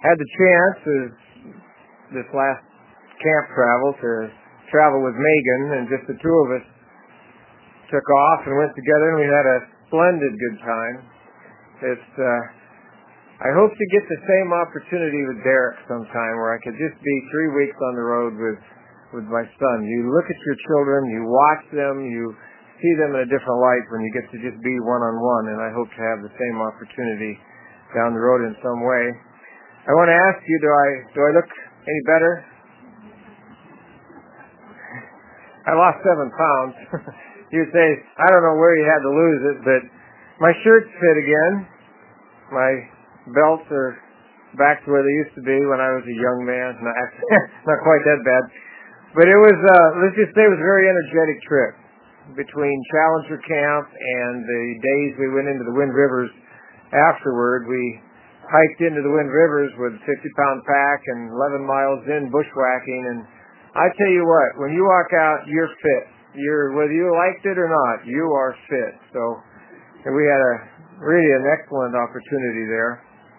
Had the chance this last camp to travel with Megan, and just the two of us took off and went together, and we had a splendid good time. I hope to get the same opportunity with Derek sometime, where I could just be 3 weeks on the road with my son. You look at your children, you watch them, you see them in a different light when you get to just be one-on-one, and I hope to have the same opportunity down the road in some way. I want to ask you, do I look any better? I lost 7 pounds. You say, I don't know where you had to lose it, but my shirts fit again. My belts are back to where they used to be when I was a young man. Not quite that bad. But it was, let's just say it was a very energetic trip. Between Challenger Camp and the days we went into the Wind Rivers afterward, we hiked into the Wind Rivers with a 50-pound pack and 11 miles in bushwhacking. And I tell you what, when you walk out, you're fit. Whether you liked it or not, you are fit. So we had really an excellent opportunity there.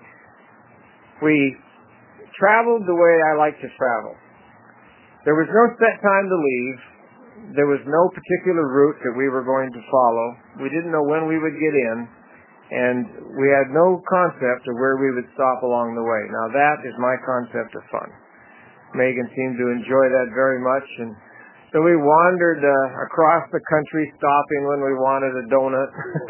We traveled the way I like to travel. There was no set time to leave. There was no particular route that we were going to follow. We didn't know when we would get in, and we had no concept of where we would stop along the way. Now that is my concept of fun. Megan seemed to enjoy that very much, and so we wandered across the country, stopping when we wanted a donut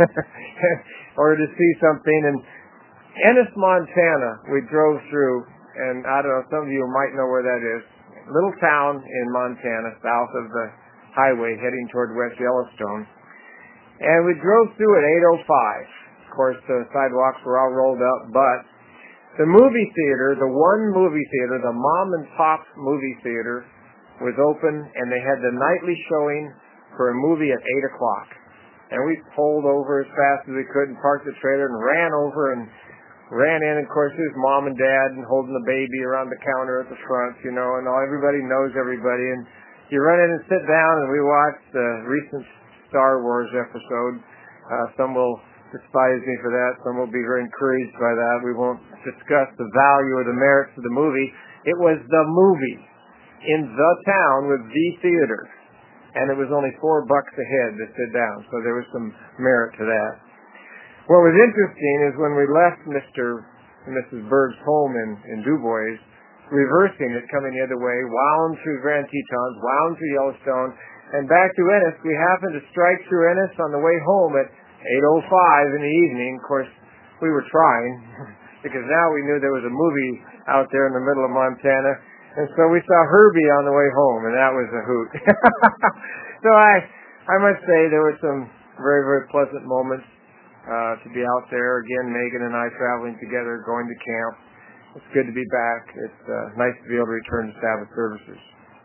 or to see something. And Ennis, Montana, we drove through, and I don't know, some of you might know where that is. Little town in Montana, south of the highway, heading toward West Yellowstone. And we drove through at 8:05. Of course, the sidewalks were all rolled up, but the movie theater, the one movie theater, the mom and pop movie theater, was open, and they had the nightly showing for a movie at 8 o'clock. And we pulled over as fast as we could and parked the trailer and ran over and ran in. Of course, there's mom and dad and holding the baby around the counter at the front, and everybody knows everybody. And you run in and sit down, and we watched the recent Star Wars episode. Some will despise me for that. Some will be very encouraged by that. We won't discuss the value or the merits of the movie. It was the movie in the town with the theater, and it was only $4 a head to sit down, so there was some merit to that. What was interesting is when we left Mr. and Mrs. Berg's home in DuBois, reversing it, coming the other way, wound through Grand Tetons, wound through Yellowstone, and back to Ennis. We happened to strike through Ennis on the way home at 8:05 in the evening. Of course, we were trying, because now we knew there was a movie out there in the middle of Montana. And so we saw Herbie on the way home, and that was a hoot. So I must say there were some very, very pleasant moments to be out there. Again, Megan and I traveling together, going to camp. It's good to be back. It's nice to be able to return to Sabbath services.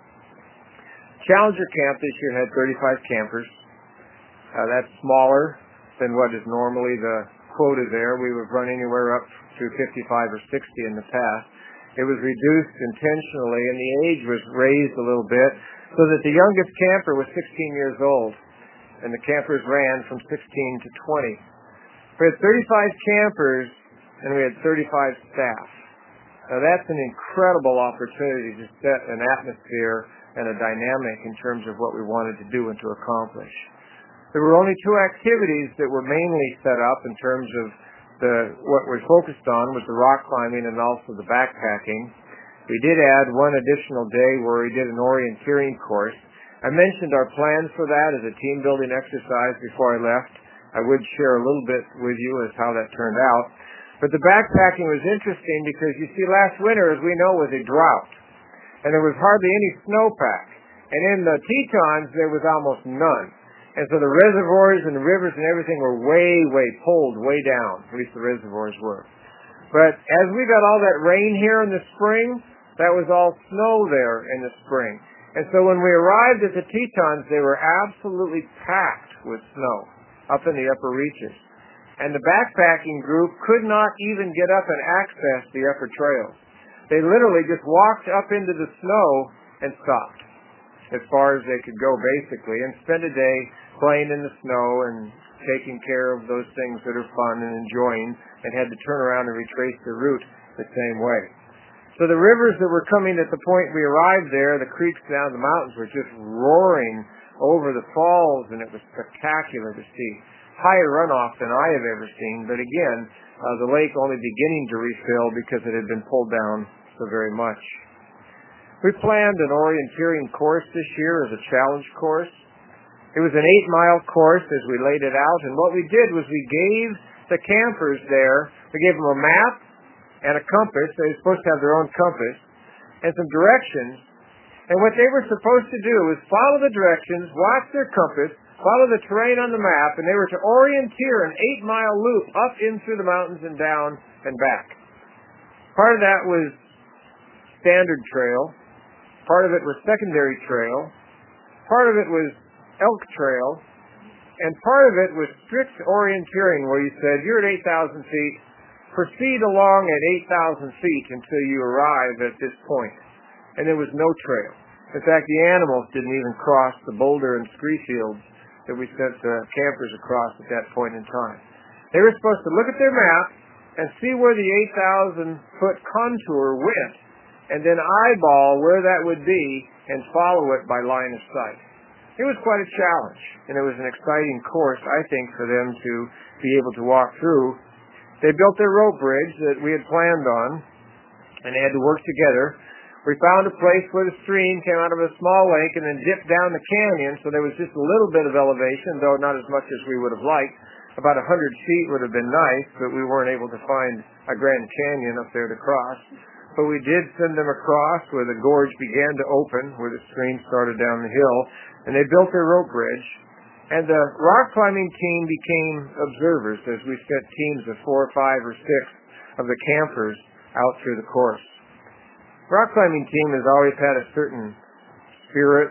Challenger Camp this year had 35 campers. That's smaller than what is normally the quota there. We would run anywhere up to 55 or 60 in the past. It was reduced intentionally, and the age was raised a little bit so that the youngest camper was 16 years old, and the campers ran from 16 to 20. We had 35 campers, and we had 35 staff. Now that's an incredible opportunity to set an atmosphere and a dynamic in terms of what we wanted to do and to accomplish. There were only 2 activities that were mainly set up in terms of what we focused on was the rock climbing and also the backpacking. We did add one additional day where we did an orienteering course. I mentioned our plans for that as a team-building exercise before I left. I would share a little bit with you as how that turned out. But the backpacking was interesting because, you see, last winter, as we know, was a drought. And there was hardly any snowpack. And in the Tetons, there was almost none. And so the reservoirs and the rivers and everything were pulled way down. At least the reservoirs were. But as we got all that rain here in the spring, that was all snow there in the spring. And so when we arrived at the Tetons, they were absolutely packed with snow up in the upper reaches. And the backpacking group could not even get up and access the upper trails. They literally just walked up into the snow and stopped as far as they could go, basically, and spend a day playing in the snow and taking care of those things that are fun and enjoying, and had to turn around and retrace the route. the same way. So the rivers that were coming at the point we arrived there, the creeks down the mountains, were just roaring over the falls, and it was spectacular to see. Higher runoff than I have ever seen, but again, the lake only beginning to refill because it had been pulled down so very much. We planned an orienteering course this year as a challenge course. It was an 8-mile course as we laid it out, and what we did was we gave the campers there, we gave them a map and a compass. They were supposed to have their own compass and some directions. And what they were supposed to do was follow the directions, watch their compass, follow the terrain on the map, and they were to orienteer an 8-mile loop up in through the mountains and down and back. Part of that was standard trail. Part of it was secondary trail. Part of it was elk trail. And part of it was strict orienteering, where you said, you're at 8,000 feet, proceed along at 8,000 feet until you arrive at this point. And there was no trail. In fact, the animals didn't even cross the boulder and scree fields that we sent the campers across at that point in time. They were supposed to look at their map and see where the 8,000-foot contour went, and then eyeball where that would be and follow it by line of sight. It was quite a challenge, and it was an exciting course, I think, for them to be able to walk through. They built their rope bridge that we had planned on, and they had to work together. We found a place where the stream came out of a small lake and then dipped down the canyon, so there was just a little bit of elevation, though not as much as we would have liked. About 100 feet would have been nice, but we weren't able to find a Grand Canyon up there to cross. But we did send them across where the gorge began to open, where the stream started down the hill, and they built their rope bridge. And the rock climbing team became observers as we sent teams of 4, 5, or 6 of the campers out through the course. Rock climbing team has always had a certain spirit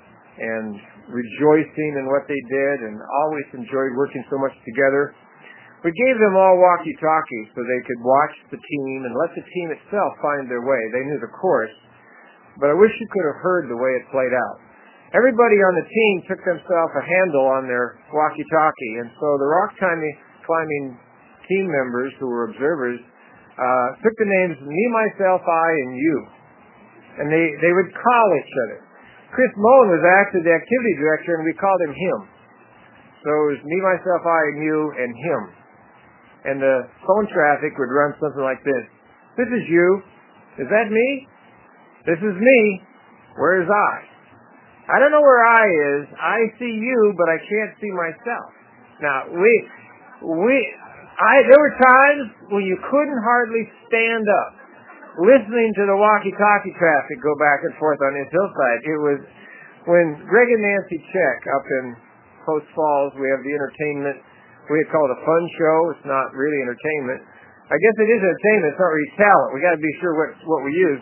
and rejoicing in what they did, and always enjoyed working so much together. We gave them all walkie-talkies so they could watch the team and let the team itself find their way. They knew the course, but I wish you could have heard the way it played out. Everybody on the team took themselves a handle on their walkie-talkie, and so the rock climbing team members who were observers took the names me, myself, I, and you. And they would call each other. Chris Mullen was actually the activity director, and we called him him. So it was me, myself, I, and you, and him. And the phone traffic would run something like this. This is you. Is that me? This is me. Where's I? I don't know where I is. I see you, but I can't see myself. Now, there were times when you couldn't hardly stand up, listening to the walkie-talkie traffic go back and forth on this hillside. It was when Greg and Nancy Check up in Post Falls, we have the entertainment. We call it a fun show. It's not really entertainment. I guess it is entertainment. It's not really talent. We got to be sure what we use.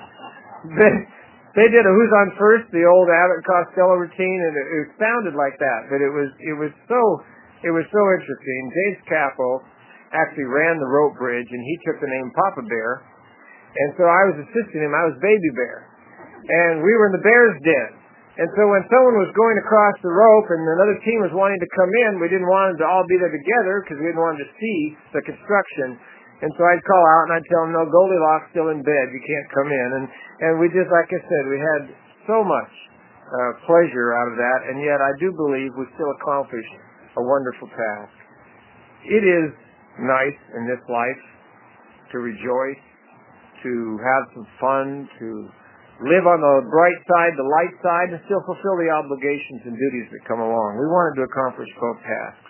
They did a Who's on First, the old Abbott and Costello routine, and it sounded like that. But it was so interesting. James Cappo actually ran the rope bridge, and he took the name Papa Bear. And so I was assisting him. I was Baby Bear. And we were in the bear's den. And so when someone was going across the rope and another team was wanting to come in, we didn't want them to all be there together because we didn't want them to see the construction. And so I'd call out and I'd tell them, no, Goldilocks still in bed. You can't come in. And we just, like I said, we had so much pleasure out of that. And yet I do believe we still accomplished a wonderful task. It is nice in this life to rejoice, to have some fun, to live on the bright side, the light side, and still fulfill the obligations and duties that come along. We wanted to accomplish both tasks.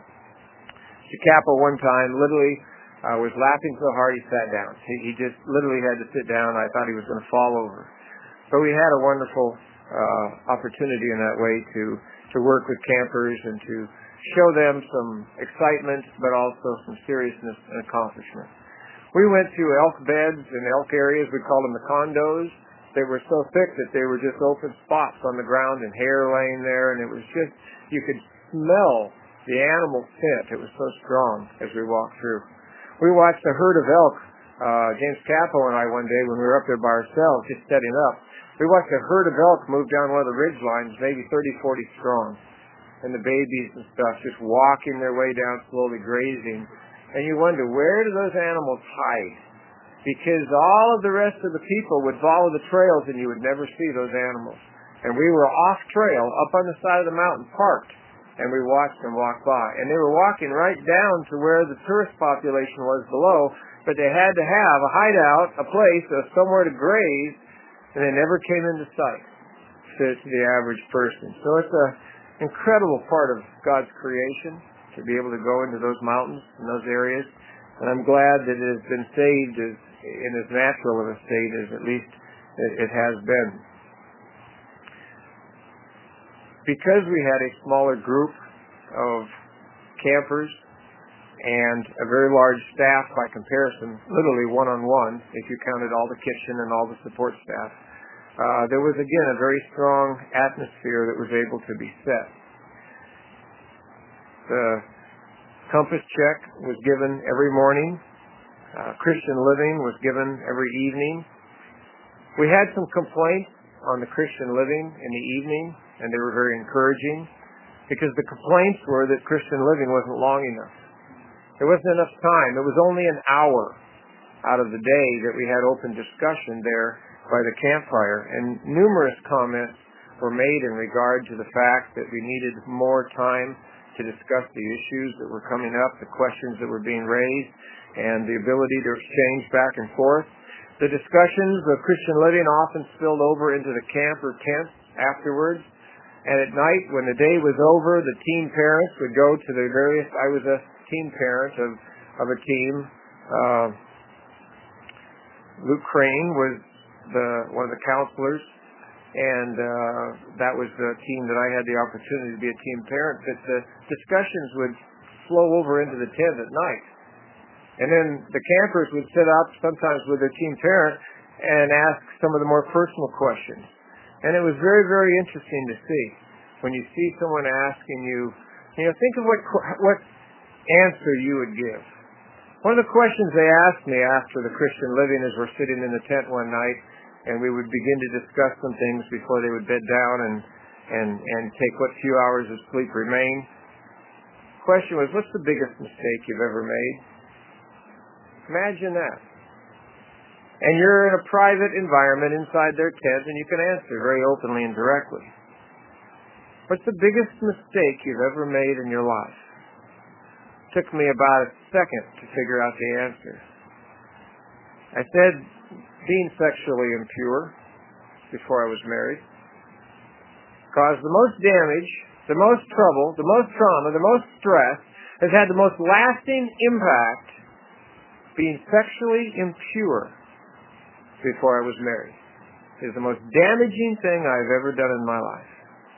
Capo one time literally was laughing so hard he sat down. He just literally had to sit down. I thought he was going to fall over. But we had a wonderful opportunity in that way to work with campers and to show them some excitement, but also some seriousness and accomplishment. We went to elk beds and elk areas. We called them the condos. They were so thick that they were just open spots on the ground and hair laying there, and it was just, you could smell the animal scent. It was so strong as we walked through. We watched a herd of elk, James Cappo and I one day when we were up there by ourselves just setting up. We watched a herd of elk move down one of the ridge lines, maybe 30, 40 strong, and the babies and stuff just walking their way down slowly grazing. And you wonder, where do those animals hide? because all of the rest of the people would follow the trails and you would never see those animals. And we were off trail, up on the side of the mountain, parked, and we watched them walk by. And they were walking right down to where the tourist population was below, but they had to have a hideout, a place, somewhere to graze, and they never came into sight to the average person. So it's an incredible part of God's creation to be able to go into those mountains and those areas. And I'm glad that it has been saved in as natural of a state as at least it has been. Because we had a smaller group of campers and a very large staff by comparison, literally one-on-one, if you counted all the kitchen and all the support staff, there was again a very strong atmosphere that was able to be set. The compass check was given every morning. Christian living was given every evening. We had some complaints on the Christian living in the evening, and they were very encouraging, because the complaints were that Christian living wasn't long enough. There wasn't enough time. It was only an hour out of the day that we had open discussion there by the campfire, and numerous comments were made in regard to the fact that we needed more time to discuss the issues that were coming up, the questions that were being raised, and the ability to exchange back and forth. The discussions of Christian living often spilled over into the camp or tent afterwards, and at night when the day was over, the team parents would go to the various, I was a team parent of a team. Luke Crane was one of the counselors, and that was the team that I had the opportunity to be a team parent. But the discussions would flow over into the tent at night. And then the campers would sit up sometimes with their team parent and ask some of the more personal questions. And it was very, very interesting to see when you see someone asking you, think of what answer you would give. One of the questions they asked me after the Christian living as we're sitting in the tent one night, and we would begin to discuss some things before they would bed down and take what few hours of sleep remain. The question was, what's the biggest mistake you've ever made? Imagine that. And you're in a private environment inside their tent, and you can answer very openly and directly. What's the biggest mistake you've ever made in your life? It took me about a second to figure out the answer. I said, being sexually impure before I was married caused the most damage, the most trouble, the most trauma, the most stress, has had the most lasting impact being sexually impure before I was married. It is the most damaging thing I've ever done in my life.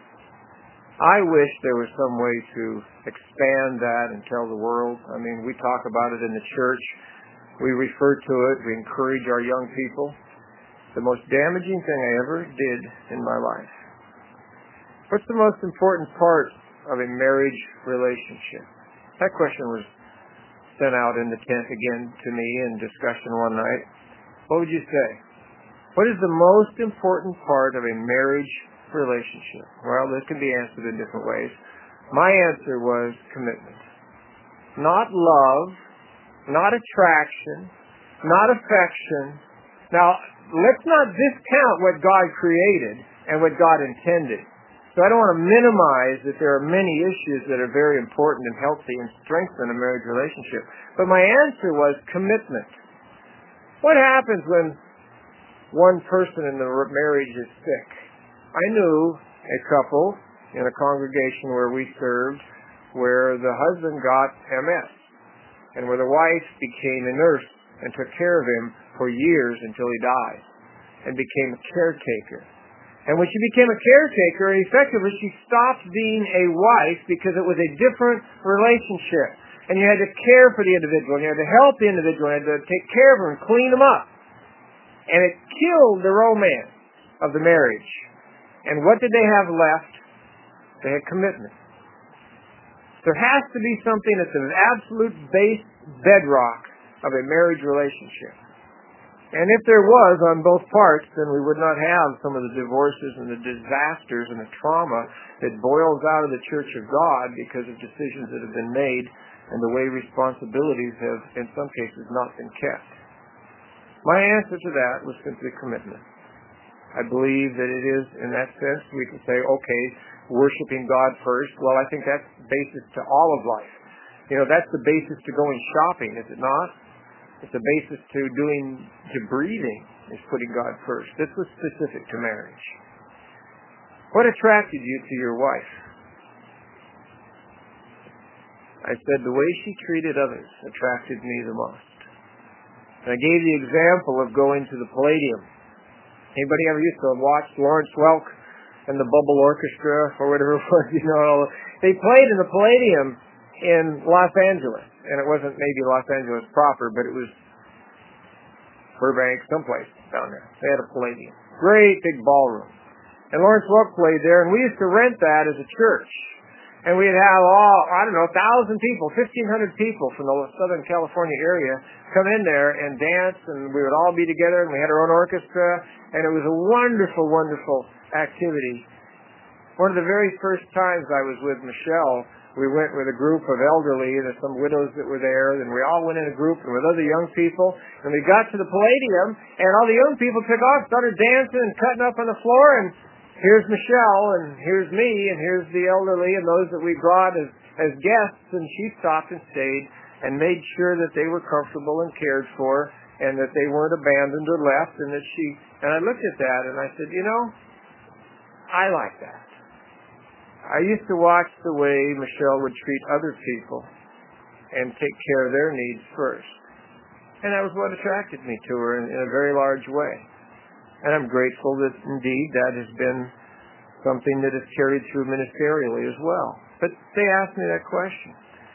I wish there was some way to expand that and tell the world. I mean, we talk about it in the church. We refer to it. We encourage our young people. The most damaging thing I ever did in my life. What's the most important part of a marriage relationship? That question was sent out in the tent again to me in discussion one night. What would you say? What is the most important part of a marriage relationship? Well, this can be answered in different ways. My answer was commitment. Not love, not attraction, not affection. Now, let's not discount what God created and what God intended. So I don't want to minimize that there are many issues that are very important and healthy and strengthen a marriage relationship. But my answer was commitment. What happens when one person in the marriage is sick? I knew a couple in a congregation where we served where the husband got MS and where the wife became a nurse and took care of him for years until he died and became a caretaker. And when she became a caretaker, effectively she stopped being a wife because it was a different relationship. And you had to care for the individual, and you had to help the individual, and you had to take care of him and clean him up. And it killed the romance of the marriage. And what did they have left? They had commitment. There has to be something that's an absolute base bedrock of a marriage relationship. And if there was on both parts, then we would not have some of the divorces and the disasters and the trauma that boils out of the Church of God because of decisions that have been made and the way responsibilities have, in some cases, not been kept. My answer to that was simply commitment. I believe that it is, in that sense, we can say, okay, worshiping God first. Well, I think that's the basis to all of life. That's the basis to going shopping, is it not? It's the basis to breathing, is putting God first. This was specific to marriage. What attracted you to your wife? I said the way she treated others attracted me the most. And I gave the example of going to the Palladium. Anybody ever used to watch Lawrence Welk and the Bubble Orchestra or whatever it was? They played in the Palladium in Los Angeles. And it wasn't maybe Los Angeles proper, but it was Burbank, someplace down there. They had a Palladium. Great big ballroom. And Lawrence Welk played there, and we used to rent that as a church. And we'd have 1,000 people, 1,500 people from the Southern California area come in there and dance, and we would all be together, and we had our own orchestra, and it was a wonderful, wonderful activity. One of the very first times I was with Michelle, we went with a group of elderly, there's some widows that were there, and we all went in a group and with other young people, and we got to the Palladium, and all the young people took off, started dancing and cutting up on the floor, and here's Michelle, and here's me, and here's the elderly, and those that we brought as guests, and she stopped and stayed and made sure that they were comfortable and cared for, and that they weren't abandoned or left, and I looked at that, and I said, I like that. I used to watch the way Michelle would treat other people and take care of their needs first. And that was what attracted me to her in a very large way. And I'm grateful that indeed that has been something that has carried through ministerially as well. But they asked me that question.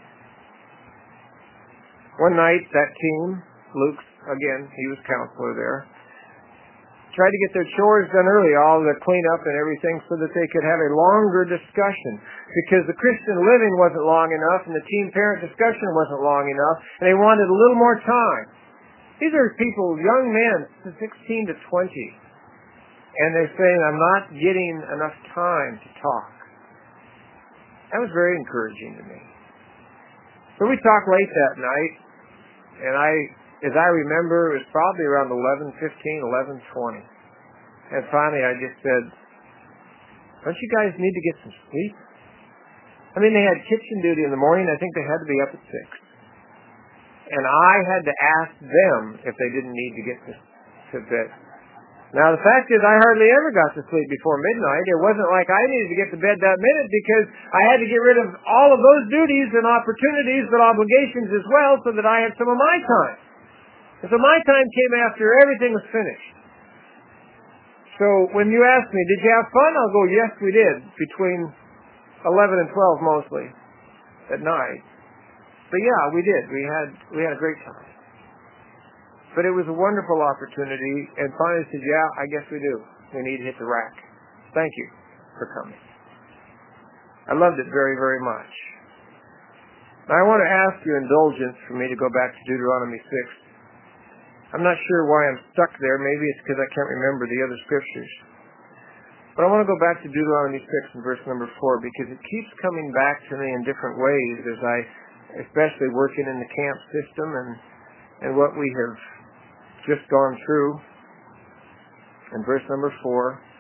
One night, that team, Luke's, again, he was counselor there, tried to get their chores done early, all the cleanup and everything, so that they could have a longer discussion. Because the Christian living wasn't long enough, and the teen parent discussion wasn't long enough, and they wanted a little more time. These are people, young men, 16 to 20, and they're saying, I'm not getting enough time to talk. That was very encouraging to me. So we talked late that night, and as I remember, it was probably around 11:15, 11:20. And finally I just said, don't you guys need to get some sleep? I mean, they had kitchen duty in the morning. I think they had to be up at 6. And I had to ask them if they didn't need to get to bed. Now, the fact is, I hardly ever got to sleep before midnight. It wasn't like I needed to get to bed that minute, because I had to get rid of all of those duties and opportunities and obligations as well, so that I had some of my time. And so my time came after everything was finished. So when you ask me, did you have fun? I'll go, yes, we did, between 11 and 12 mostly at night. But yeah, we did. We had a great time. But it was a wonderful opportunity, and finally said, yeah, I guess we do. We need to hit the rack. Thank you for coming. I loved it very, very much. Now I want to ask you indulgence for me to go back to Deuteronomy 6. I'm not sure why I'm stuck there. Maybe it's because I can't remember the other scriptures. But I want to go back to Deuteronomy 6 and verse number 4, because it keeps coming back to me in different ways as I, especially working in the camp system and what we have just gone through. In verse number 4,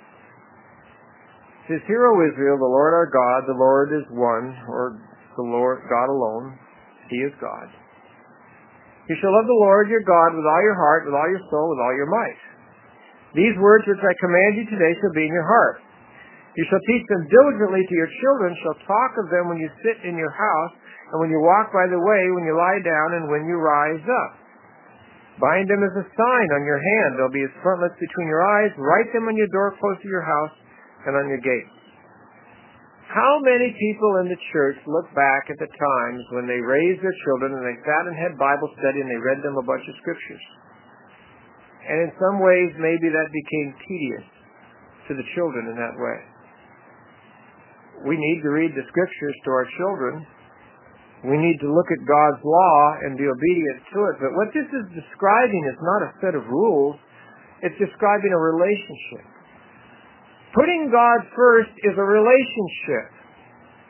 it says, Hear, O Israel, the Lord our God, the Lord is one, or the Lord, God alone. He is God. You shall love the Lord your God with all your heart, with all your soul, with all your might. These words which I command you today shall be in your heart. You shall teach them diligently to your children, shall talk of them when you sit in your house, and when you walk by the way, when you lie down, and when you rise up. Bind them as a sign on your hand. They'll be as frontlets between your eyes. Write them on your doorposts of your house and on your gates. How many people in the church look back at the times when they raised their children and they sat and had Bible study and they read them a bunch of scriptures? And in some ways, maybe that became tedious to the children in that way. We need to read the scriptures to our children. We need to look at God's law and be obedient to it. But what this is describing is not a set of rules. It's describing a relationship. Putting God first is a relationship.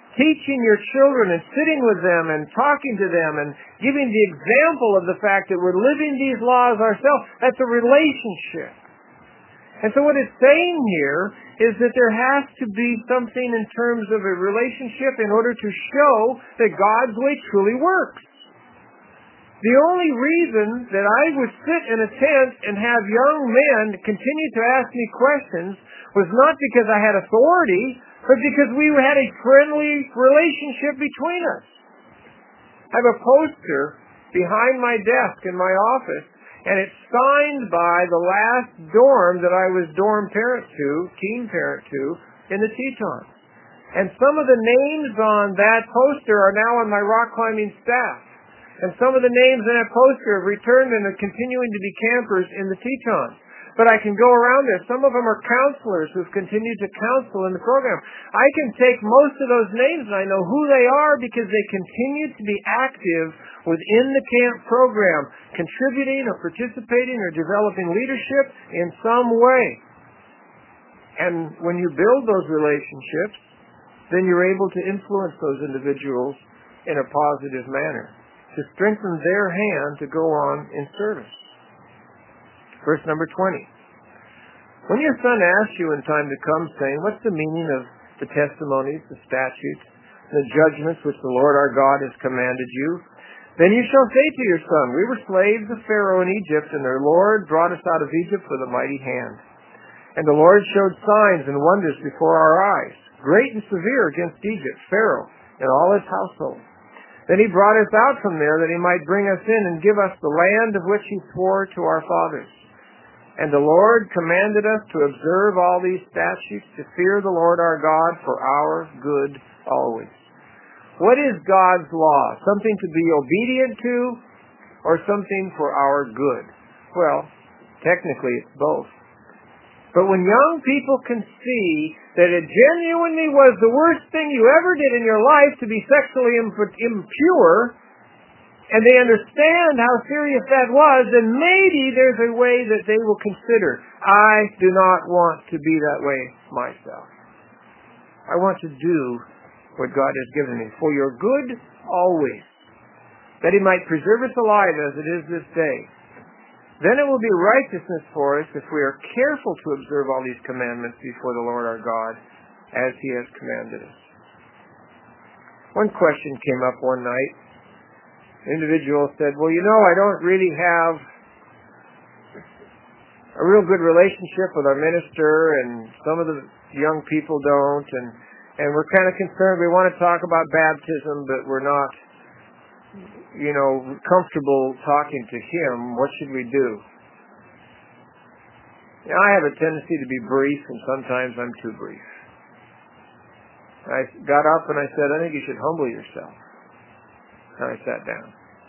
teaching your children and sitting with them and talking to them and giving the example of the fact that we're living these laws ourselves. That's a relationship. And so what it's saying here is that there has to be something in terms of a relationship in order to show that God's way truly works. The only reason that I would sit in a tent and have young men continue to ask me questions was not because I had authority, but because we had a friendly relationship between us. I have a poster behind my desk in my office, and it's signed by the last dorm that I was dorm parent to, teen parent to, in the Tetons. And some of the names on that poster are now on my rock climbing staff. And some of the names in that poster have returned and are continuing to be campers in the Tetons. But I can go around there. Some of them are counselors who've continued to counsel in the program. I can take most of those names and I know who they are because they continue to be active within the camp program, contributing or participating or developing leadership in some way. And when you build those relationships, then you're able to influence those individuals in a positive manner, to strengthen their hand to go on in service. Verse number 20. When your son asks you in time to come, saying, what's the meaning of the testimonies, the statutes, the judgments which the Lord our God has commanded you? Then you shall say to your son, we were slaves of Pharaoh in Egypt, and their Lord brought us out of Egypt with a mighty hand. And the Lord showed signs and wonders before our eyes, great and severe against Egypt, Pharaoh, and all his household. Then he brought us out from there that he might bring us in and give us the land of which he swore to our fathers. And the Lord commanded us to observe all these statutes, to fear the Lord our God for our good always. What is God's law? Something to be obedient to or something for our good? Well, technically it's both. But when young people can see that it genuinely was the worst thing you ever did in your life to be sexually impure, and they understand how serious that was, then maybe there's a way that they will consider, I do not want to be that way myself. I want to do what God has given me for your good always, that he might preserve us alive as it is this day. Then it will be righteousness for us if we are careful to observe all these commandments before the Lord our God as he has commanded us. One question came up one night. An individual said, well, I don't really have a real good relationship with our minister, and some of the young people don't, and we're kind of concerned. We want to talk about baptism, but we're not, comfortable talking to him. What should we do? I have a tendency to be brief, and sometimes I'm too brief. I got up and I said, I think you should humble yourself. And I sat down.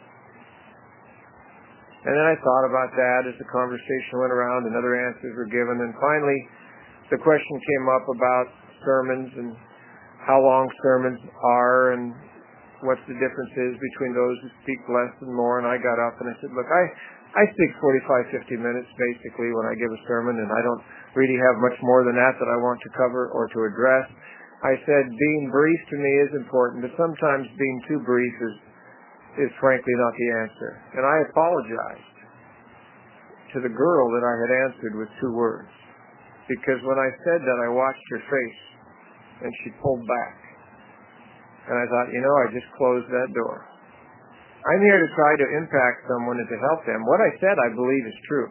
And then I thought about that as the conversation went around and other answers were given. And finally, the question came up about sermons and how long sermons are and what's the difference is between those who speak less and more. And I got up and I said, look, I speak 45, 50 minutes basically when I give a sermon, and I don't really have much more than that I want to cover or to address. I said being brief to me is important, but sometimes being too brief is frankly not the answer. And I apologized to the girl that I had answered with 2 words, because when I said that, I watched her face and she pulled back. And I thought, I just closed that door. I'm here to try to impact someone and to help them. What I said, I believe, is true.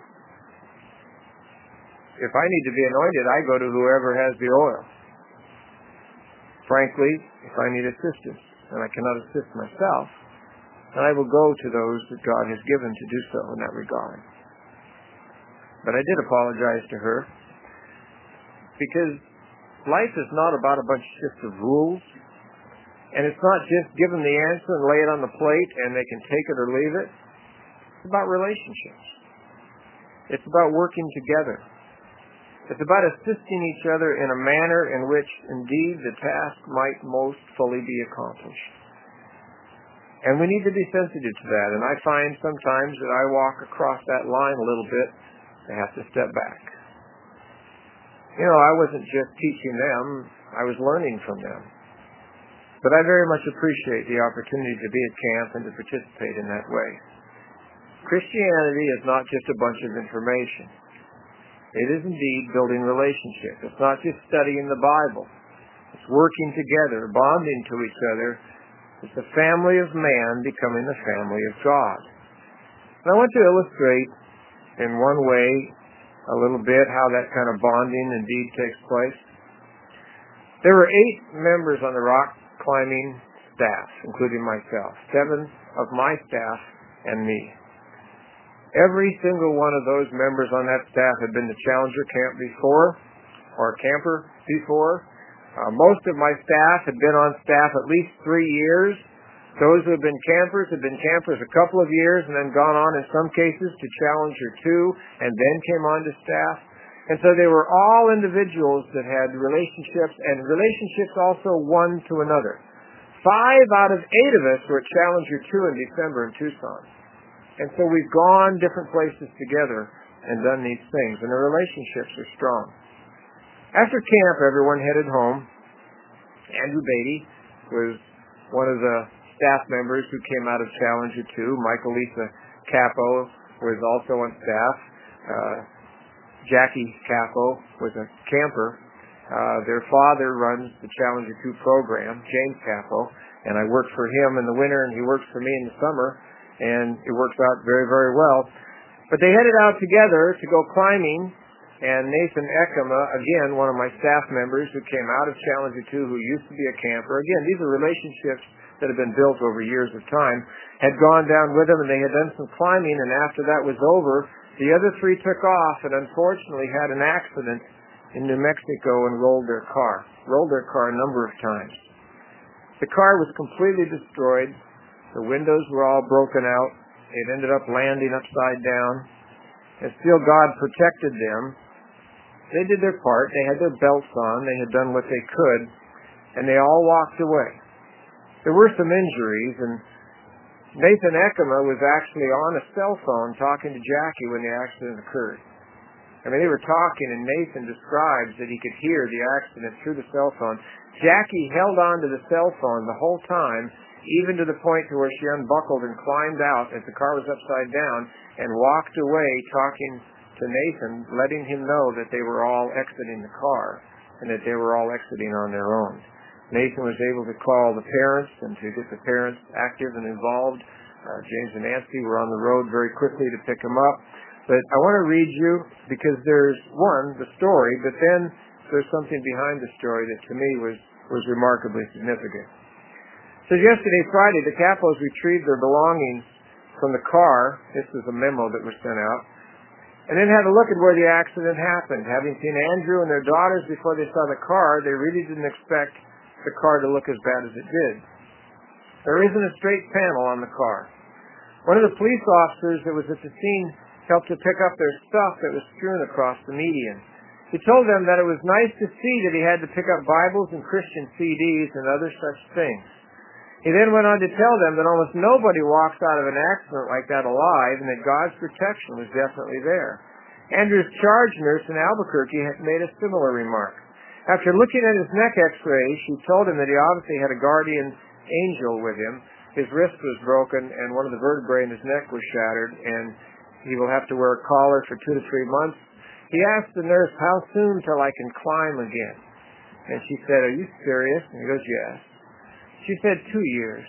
If I need to be anointed, I go to whoever has the oil. Frankly, if I need assistance and I cannot assist myself, then I will go to those that God has given to do so in that regard. But I did apologize to her, because life is not about a bunch of rules, and it's not just give them the answer and lay it on the plate and they can take it or leave it. It's about relationships. It's about working together. It's about assisting each other in a manner in which, indeed, the task might most fully be accomplished. And we need to be sensitive to that. And I find sometimes that I walk across that line a little bit. I have to step back. I wasn't just teaching them. I was learning from them. But I very much appreciate the opportunity to be at camp and to participate in that way. Christianity is not just a bunch of information. It is indeed building relationships. It's not just studying the Bible. It's working together, bonding to each other. It's the family of man becoming the family of God. And I want to illustrate in one way a little bit how that kind of bonding indeed takes place. There were 8 members on the rock climbing staff, including myself, 7 of my staff and me. Every single one of those members on that staff had been to Challenger Camp before, or camper before. Most of my staff had been on staff at least 3 years. Those who have been campers a couple of years and then gone on in some cases to Challenger 2 and then came on to staff. And so they were all individuals that had relationships, and relationships also one to another. 5 out of 8 of us were at Challenger 2 in December in Tucson. And so we've gone different places together and done these things, and the relationships are strong. After camp, everyone headed home. Andrew Beatty was one of the staff members who came out of Challenger 2. Michael Lisa Capo was also on staff. Jackie Capo was a camper. Their father runs the Challenger 2 program, James Capo, and I worked for him in the winter, and he works for me in the summer, and it works out very, very well. But they headed out together to go climbing, and Nathan Ekema, again, one of my staff members who came out of Challenger 2, who used to be a camper. Again, these are relationships that have been built over years of time, had gone down with him, and they had done some climbing, and after that was over, the other 3 took off and unfortunately had an accident in New Mexico and rolled their car a number of times. The car was completely destroyed. The windows were all broken out. It ended up landing upside down. And still God protected them. They did their part. They had their belts on. They had done what they could. And they all walked away. There were some injuries, and Nathan Ekema was actually on a cell phone talking to Jackie when the accident occurred. I mean, they were talking, and Nathan describes that he could hear the accident through the cell phone. Jackie held on to the cell phone the whole time, even to the point to where she unbuckled and climbed out as the car was upside down and walked away talking to Nathan, letting him know that they were all exiting the car and that they were all exiting on their own. Nathan was able to call the parents and to get the parents active and involved. James and Nancy were on the road very quickly to pick him up. But I want to read you, because there's the story, but then there's something behind the story that to me was remarkably significant. So yesterday, Friday, the Capos retrieved their belongings from the car. This was a memo that was sent out. And then had a look at where the accident happened. Having seen Andrew and their daughters before they saw the car, they really didn't expect the car to look as bad as it did. There isn't a straight panel on the car. One of the police officers that was at the scene helped to pick up their stuff that was strewn across the median. He told them that it was nice to see that he had to pick up Bibles and Christian CDs and other such things. He then went on to tell them that almost nobody walks out of an accident like that alive, and that God's protection was definitely there. Andrew's charge nurse in Albuquerque had made a similar remark. After looking at his neck x-ray, she told him that he obviously had a guardian angel with him. His wrist was broken, and one of the vertebrae in his neck was shattered, and he will have to wear a collar for 2 to 3 months. He asked the nurse, "How soon till I can climb again?" And she said, "Are you serious?" And he goes, "Yes." She said 2 years.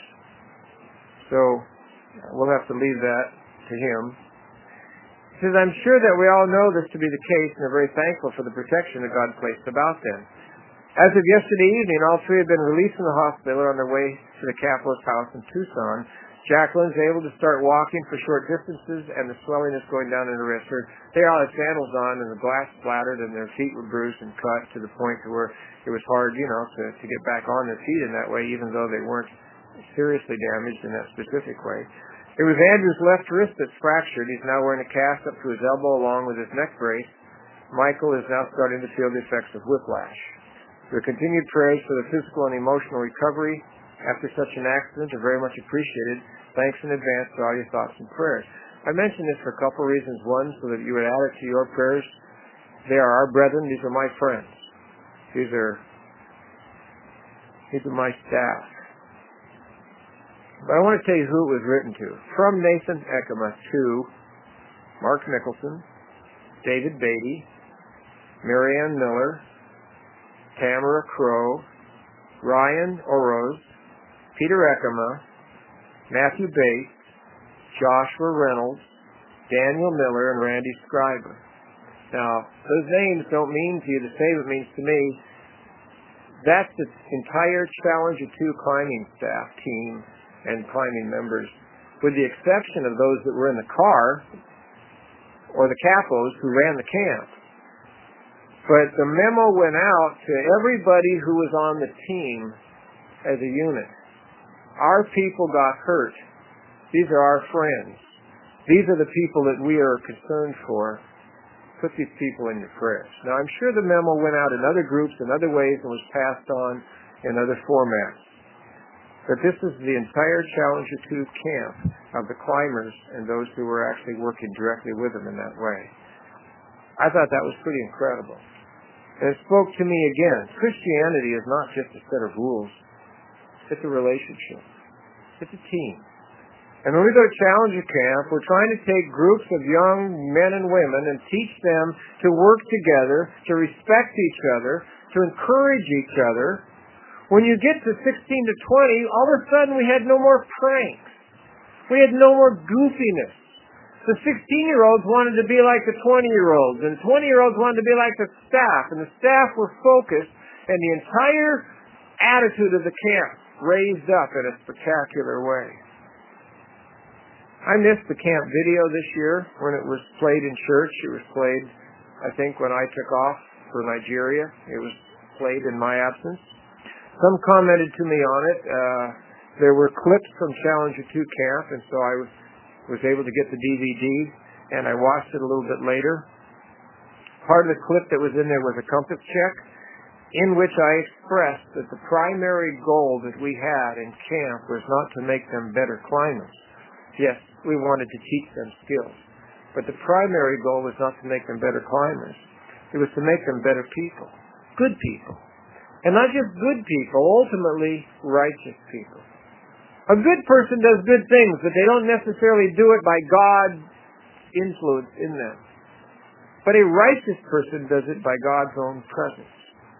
So we'll have to leave that to him. He says, "I'm sure that we all know this to be the case and are very thankful for the protection that God placed about them." As of yesterday evening, all 3 have been released from the hospital on their way to the Capos house in Tucson. Jacqueline's able to start walking for short distances, and the swelling is going down in her wrist. They all had sandals on, and the glass splattered, and their feet were bruised and cut to the point to where it was hard, to get back on their feet in that way, even though they weren't seriously damaged in that specific way. It was Andrew's left wrist that's fractured. He's now wearing a cast up to his elbow along with his neck brace. Michael is now starting to feel the effects of whiplash. Your continued prayers for the physical and emotional recovery after such an accident are very much appreciated. Thanks in advance for all your thoughts and prayers. I mention this for a couple of reasons. One, so that you would add it to your prayers. They are our brethren. These are my friends. These are my staff. But I want to tell you who it was written to. From Nathan Ekema to Mark Nicholson, David Beatty, Marianne Miller, Tamara Crow, Ryan Oroz, Peter Ekema, Matthew Bates, Joshua Reynolds, Daniel Miller, and Randy Scriber. Now, those names don't mean to you the same it means to me. That's the entire Challenger 2 climbing staff team and climbing members, with the exception of those that were in the car or the capos who ran the camp. But the memo went out to everybody who was on the team as a unit. Our people got hurt. These are our friends. These are the people that we are concerned for. Put these people in your prayers. Now, I'm sure the memo went out in other groups in other ways and was passed on in other formats. But this is the entire Challenger 2 camp of the climbers and those who were actually working directly with them in that way. I thought that was pretty incredible. And it spoke to me again. Christianity is not just a set of rules. It's a relationship. It's a team. And when we go to Challenger Camp, we're trying to take groups of young men and women and teach them to work together, to respect each other, to encourage each other. When you get to 16 to 20, all of a sudden we had no more pranks. We had no more goofiness. The 16-year-olds wanted to be like the 20-year-olds, and 20-year-olds wanted to be like the staff, and the staff were focused, and the entire attitude of the camp raised up in a spectacular way. I missed the camp video this year when it was played in church. It was played, I think, when I took off for Nigeria. It was played in my absence. Some commented to me on it. There were clips from Challenger 2 camp, and so I was able to get the DVD, and I watched it a little bit later. Part of the clip that was in there was a compass check, in which I expressed that the primary goal that we had in camp was not to make them better climbers. Yes, we wanted to teach them skills, but the primary goal was not to make them better climbers. It was to make them better people, good people. And not just good people, ultimately righteous people. A good person does good things, but they don't necessarily do it by God's influence in them. But a righteous person does it by God's own presence.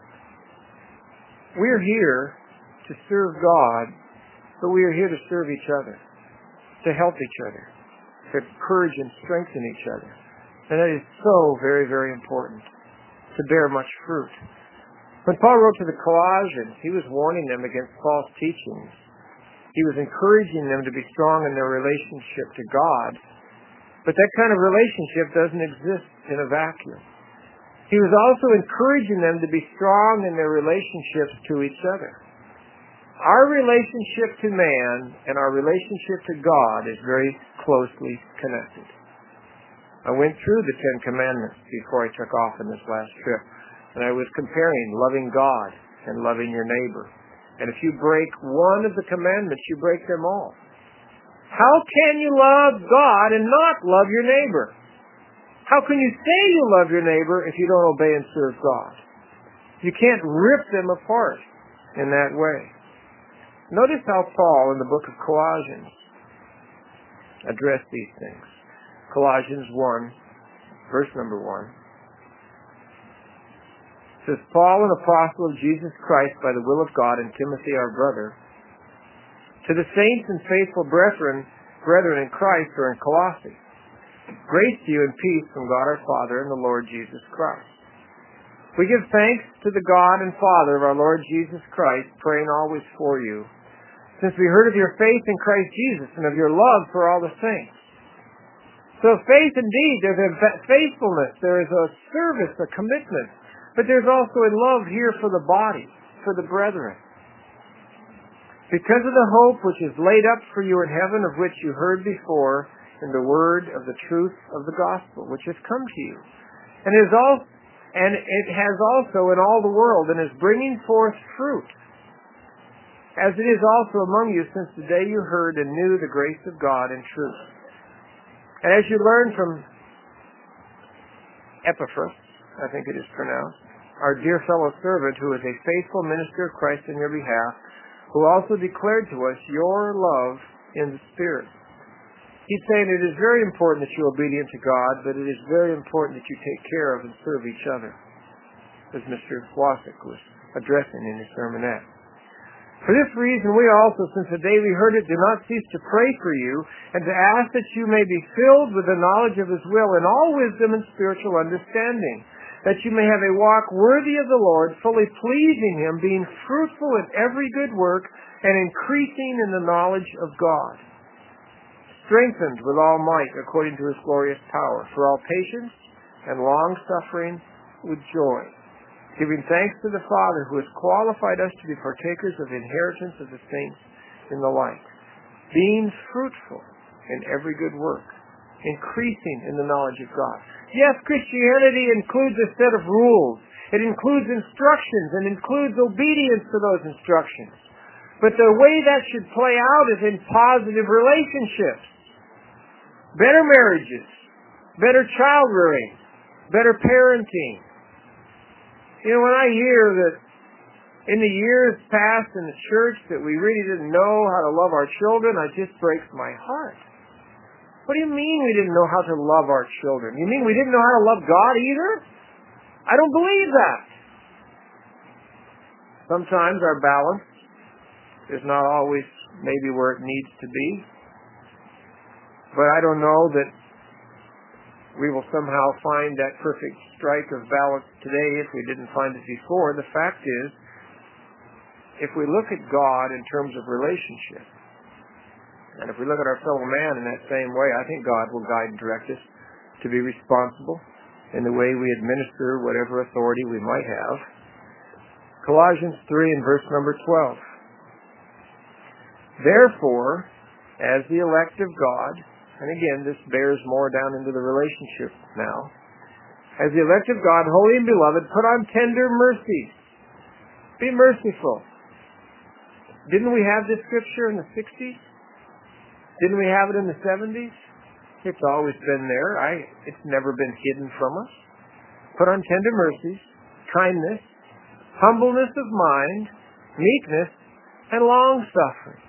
We're here to serve God, but we are here to serve each other, to help each other, to encourage and strengthen each other. And that is so very, very important, to bear much fruit. When Paul wrote to the Colossians, he was warning them against false teachings. He was encouraging them to be strong in their relationship to God. But that kind of relationship doesn't exist in a vacuum. He was also encouraging them to be strong in their relationships to each other. Our relationship to man and our relationship to God is very closely connected. I went through the 10 Commandments before I took off on this last trip, and I was comparing loving God and loving your neighbor. And if you break one of the commandments, you break them all. How can you love God and not love your neighbor? How can you say you love your neighbor if you don't obey and serve God? You can't rip them apart in that way. Notice how Paul in the book of Colossians addressed these things. Colossians 1, verse number 1. It says, Paul, an apostle of Jesus Christ by the will of God, and Timothy our brother, to the saints and faithful brethren in Christ who are in Colossae, grace to you and peace from God our Father and the Lord Jesus Christ. We give thanks to the God and Father of our Lord Jesus Christ, praying always for you, since we heard of your faith in Christ Jesus and of your love for all the saints. So faith indeed, there's a faithfulness, there is a service, a commitment, but there's also a love here for the body, for the brethren. Because of the hope which is laid up for you in heaven, of which you heard before in the word of the truth of the gospel, which has come to you, and it has also in all the world, and is bringing forth fruit, as it is also among you since the day you heard and knew the grace of God in truth. And as you learned from Epaphras, I think it is pronounced, our dear fellow servant, who is a faithful minister of Christ in your behalf, who also declared to us your love in the Spirit. He's saying it is very important that you're obedient to God, but it is very important that you take care of and serve each other, as Mr. Wasik was addressing in his sermonette. For this reason, we also, since the day we heard it, do not cease to pray for you, and to ask that you may be filled with the knowledge of His will in all wisdom and spiritual understanding, that you may have a walk worthy of the Lord, fully pleasing Him, being fruitful in every good work, and increasing in the knowledge of God, strengthened with all might according to His glorious power, for all patience and long-suffering with joy, giving thanks to the Father who has qualified us to be partakers of the inheritance of the saints in the light, being fruitful in every good work, increasing in the knowledge of God. Yes, Christianity includes a set of rules. It includes instructions and includes obedience to those instructions. But the way that should play out is in positive relationships. Better marriages, better child rearing, better parenting. You know, when I hear that in the years past in the church that we really didn't know how to love our children, it just breaks my heart. What do you mean we didn't know how to love our children? You mean we didn't know how to love God either? I don't believe that. Sometimes our balance is not always maybe where it needs to be. But I don't know that we will somehow find that perfect strike of balance today if we didn't find it before. The fact is, if we look at God in terms of relationship, and if we look at our fellow man in that same way, I think God will guide and direct us to be responsible in the way we administer whatever authority we might have. Colossians 3 and verse number 12. Therefore, as the elect of God, and again, this bears more down into the relationship now. As the elect of God, holy and beloved, put on tender mercies. Be merciful. Didn't we have this scripture in the 60s? Didn't we have it in the 70s? It's always been there. It's never been hidden from us. Put on tender mercies, kindness, humbleness of mind, meekness, and long-suffering,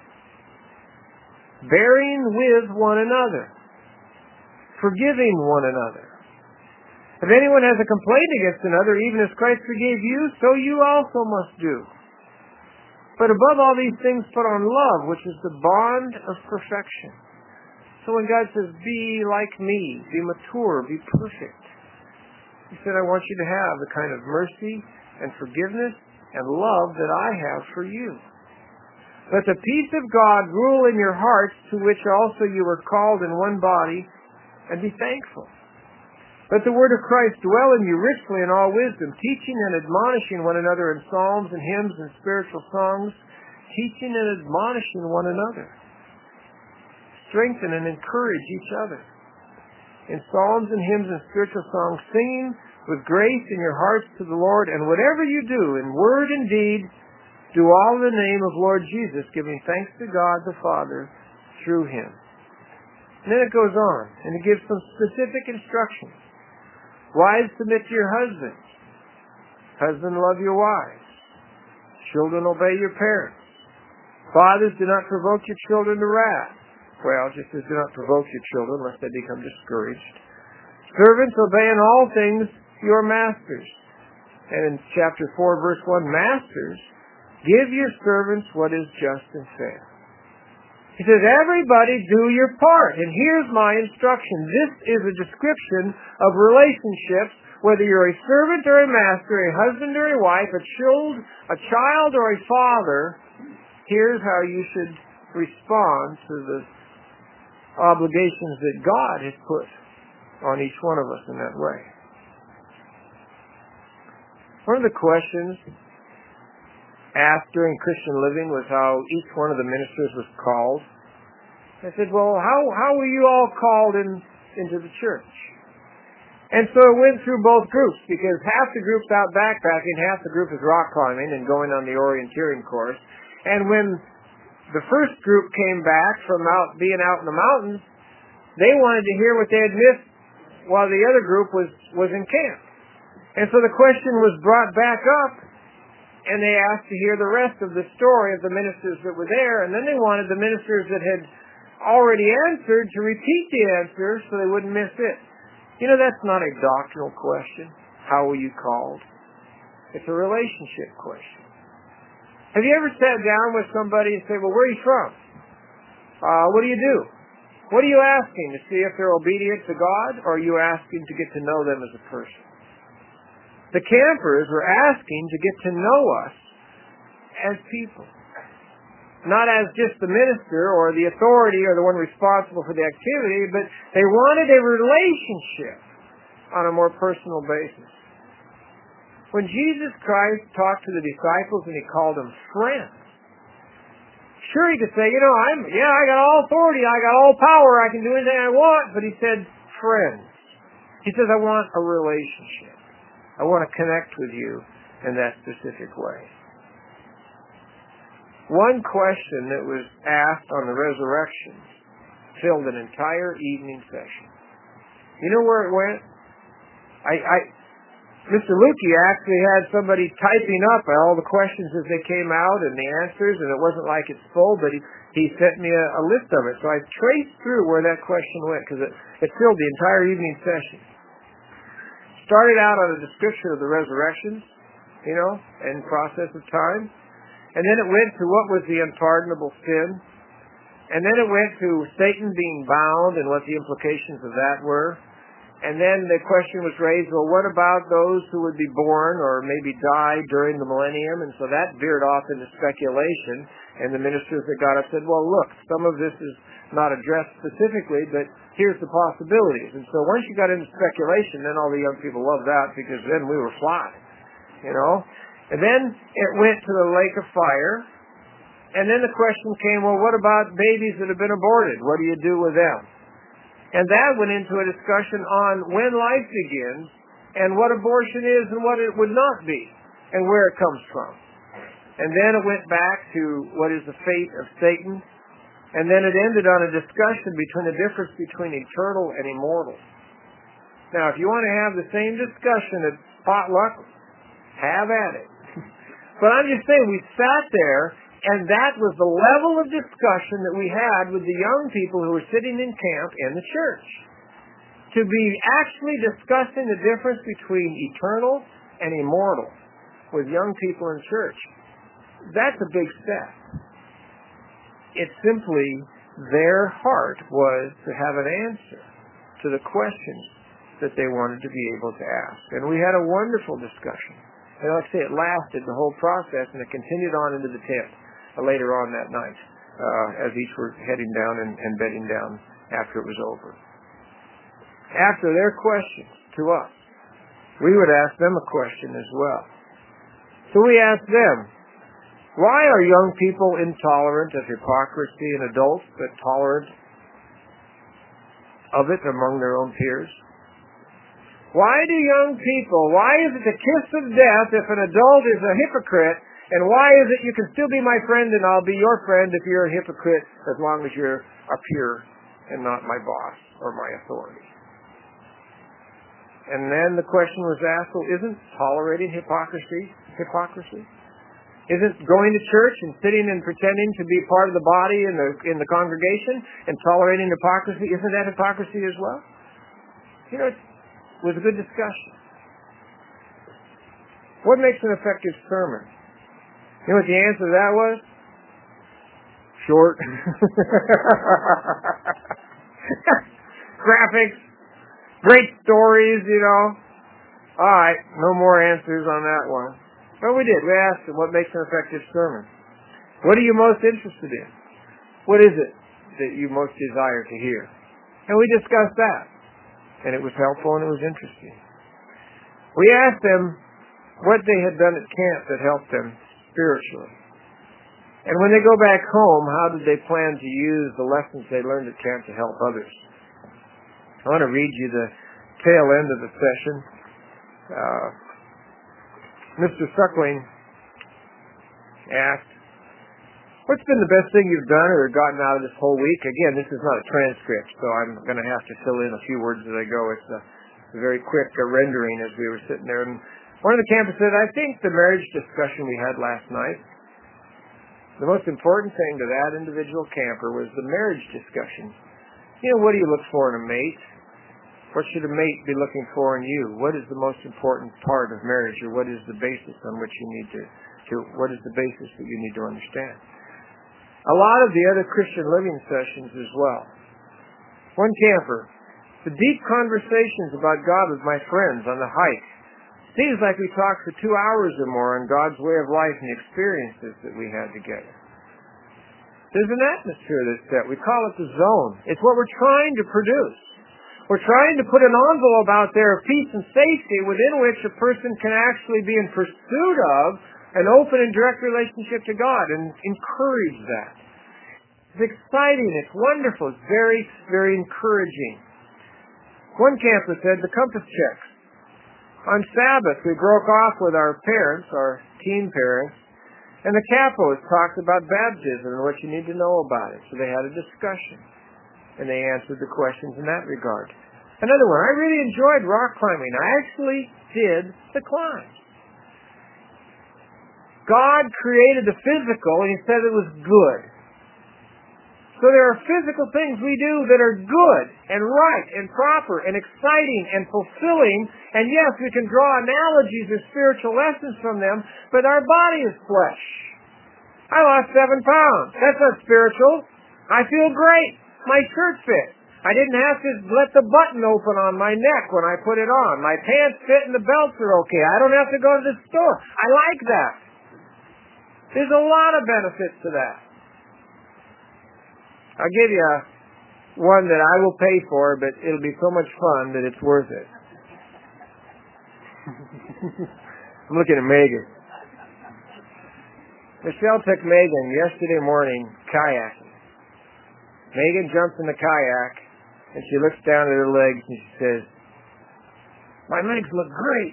bearing with one another, forgiving one another. If anyone has a complaint against another, even as Christ forgave you, so you also must do. But above all these things, put on love, which is the bond of perfection. So when God says, be like me, be mature, be perfect, He said, I want you to have the kind of mercy and forgiveness and love that I have for you. Let the peace of God rule in your hearts, to which also you were called in one body, and be thankful. Let the word of Christ dwell in you richly in all wisdom, teaching and admonishing one another in psalms and hymns and spiritual songs, teaching and admonishing one another. Strengthen and encourage each other. In psalms and hymns and spiritual songs, singing with grace in your hearts to the Lord, and whatever you do, in word and deed, do all in the name of Lord Jesus, giving thanks to God the Father through Him. And then it goes on, and it gives some specific instructions. Wives, submit to your husbands. Husbands, love your wives. Children, obey your parents. Fathers, do not provoke your children to wrath. Well, just as do not provoke your children, lest they become discouraged. Servants, obey in all things your masters. And in chapter 4, verse 1, Masters, give your servants what is just and fair. He says, everybody do your part. And here's my instruction. This is a description of relationships, whether you're a servant or a master, a husband or a wife, a child or a father. Here's how you should respond to the obligations that God has put on each one of us in that way. One of the questions asked during Christian Living was how each one of the ministers was called. I said, well, how were you all called into the church? And so it went through both groups, because half the group's out backpacking, half the group is rock climbing and going on the orienteering course. And when the first group came back from being out in the mountains, they wanted to hear what they had missed while the other group was in camp. And so the question was brought back up, and they asked to hear the rest of the story of the ministers that were there, and then they wanted the ministers that had already answered to repeat the answer so they wouldn't miss it. That's not a doctrinal question. How were you called? It's a relationship question. Have you ever sat down with somebody and say, well, where are you from? What do you do? What are you asking? To see if they're obedient to God, or are you asking to get to know them as a person? The campers were asking to get to know us as people. Not as just the minister or the authority or the one responsible for the activity, but they wanted a relationship on a more personal basis. When Jesus Christ talked to the disciples and he called them friends, sure, he could say, I got all authority, I got all power, I can do anything I want, but he said, friends. He says, I want a relationship. I want to connect with you in that specific way. One question that was asked on the resurrection filled an entire evening session. You know where it went? Mr. Lukey actually had somebody typing up all the questions as they came out and the answers, and it wasn't like it's full, but he sent me a list of it. So I traced through where that question went, because it filled the entire evening session. Started out on a description of the resurrections, and process of time. And then it went to what was the unpardonable sin. And then it went to Satan being bound and what the implications of that were. And then the question was raised, well, what about those who would be born or maybe die during the millennium? And so that veered off into speculation. And the ministers that got up said, well, look, some of this is not addressed specifically, but here's the possibilities. And so once you got into speculation, then all the young people loved that, because then we were flying, And then it went to the lake of fire. And then the question came, well, what about babies that have been aborted? What do you do with them? And that went into a discussion on when life begins and what abortion is and what it would not be and where it comes from. And then it went back to what is the fate of Satan. And then it ended on a discussion between the difference between eternal and immortal. Now, if you want to have the same discussion at potluck, have at it. But I'm just saying, we sat there, and that was the level of discussion that we had with the young people who were sitting in camp in the church. To be actually discussing the difference between eternal and immortal with young people in church, that's a big step. It's simply their heart was to have an answer to the questions that they wanted to be able to ask. And we had a wonderful discussion. And like I say, it lasted the whole process, and it continued on into the tent later on that night as each were heading down and bedding down after it was over. After their questions to us, we would ask them a question as well. So we asked them, why are young people intolerant of hypocrisy in adults but tolerant of it among their own peers? Why is it the kiss of death if an adult is a hypocrite, and why is it you can still be my friend and I'll be your friend if you're a hypocrite as long as you're a peer and not my boss or my authority? And then the question was asked, well, isn't tolerating hypocrisy? Isn't going to church and sitting and pretending to be part of the body in the congregation and tolerating hypocrisy, isn't that hypocrisy as well? It was a good discussion. What makes an effective sermon? You know what the answer to that was? Short. Graphics. Great stories, All right, no more answers on that one. But we did. We asked them, what makes an effective sermon? What are you most interested in? What is it that you most desire to hear? And we discussed that. And it was helpful and it was interesting. We asked them what they had done at camp that helped them spiritually. And when they go back home, how did they plan to use the lessons they learned at camp to help others? I want to read you the tail end of the session. Mr. Suckling asked, what's been the best thing you've done or gotten out of this whole week? Again, this is not a transcript, so I'm going to have to fill in a few words as I go. It's a very quick rendering as we were sitting there. And One of the campers said, I think the marriage discussion we had last night, the most important thing to that individual camper was the marriage discussion. What do you look for in a mate? What should a mate be looking for in you? What is the most important part of marriage, or what is the basis on which you need what is the basis that you need to understand? A lot of the other Christian living sessions as well. One camper, the deep conversations about God with my friends on the hike. Seems like we talked for 2 hours or more on God's way of life and the experiences that we had together. There's an atmosphere that's set. We call it the zone. It's what we're trying to produce. We're trying to put an envelope out there of peace and safety within which a person can actually be in pursuit of an open and direct relationship to God and encourage that. It's exciting. It's wonderful. It's very, very encouraging. One camper said the compass checks. On Sabbath, we broke off with our parents, our teen parents, and the capos talked about baptism and what you need to know about it. So they had a discussion, and they answered the questions in that regard. Another one, I really enjoyed rock climbing. I actually did the climb. God created the physical, and He said it was good. So there are physical things we do that are good and right and proper and exciting and fulfilling. And yes, we can draw analogies or spiritual lessons from them, but our body is flesh. I lost 7 pounds. That's not spiritual. I feel great. My shirt fits. I didn't have to let the button open on my neck when I put it on. My pants fit and the belts are okay. I don't have to go to the store. I like that. There's a lot of benefits to that. I'll give you one that I will pay for, but it'll be so much fun that it's worth it. I'm looking at Megan. Michelle took Megan yesterday morning kayaking. Megan jumps in the kayak, and she looks down at her legs, and she says, my legs look great.